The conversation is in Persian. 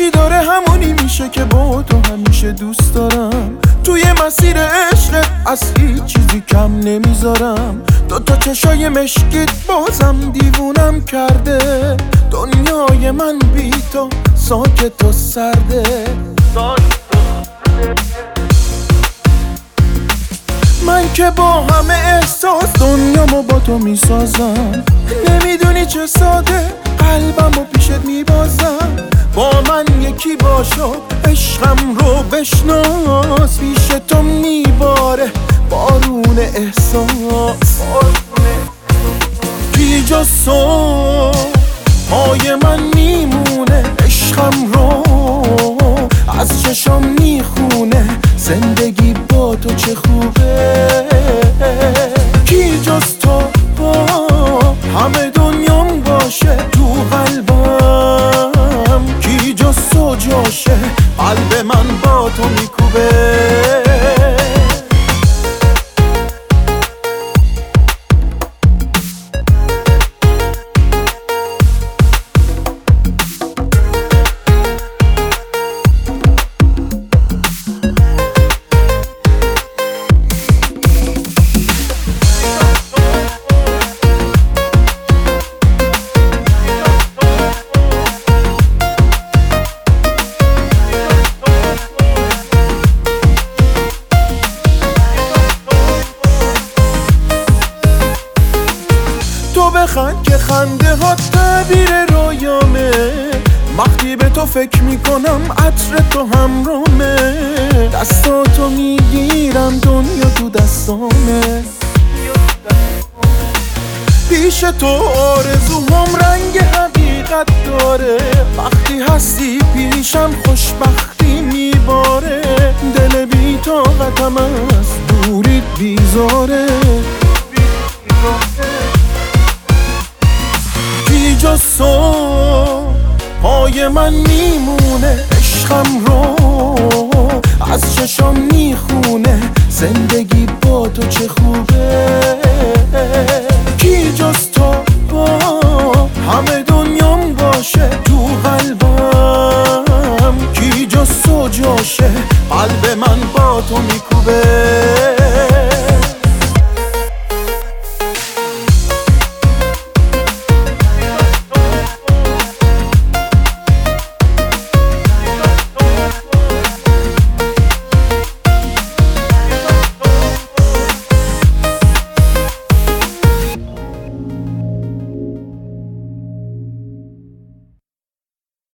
هرچی داره همونی میشه که با تو همیشه دوست دارم. توی مسیر عشقت از هیچ چیزی کم نمیذارم. دوتا چشای مشکیت بازم دیوونم کرده. دنیای من بی تو ساکت و سرده. من که با همه احساس دنیامو با تو میسازم. نمیدونی چه ساده قلبمو پیشت میبازم. با من یکی باشو عشقم رو بشناس. پیش تو میباره بارون احساس. بی جز تو پای من میمونه. عشقم رو از چشام میخونه. زندگی با تو چه خوبه. کی جز تو با همه دنیام باشه تو قلبم. کی جز تو جاشه قلب من با تو میکوبه. تو بخند که خنده ها تعبیر رویامه. وقتی به تو فکر میکنم عطر تو همرامه. دستاتو میگیرم دنیا تو دستامه. پیش تو آرزوام رنگ حقیقت داره. وقتی هستی پیشم خوشبختی میباره. دل بی طاقتم از دوریت بیزاره. بی جز تو پای من میمونه. عشقم رو از چشام میخونه. زندگی با تو چه خوبه. کی جز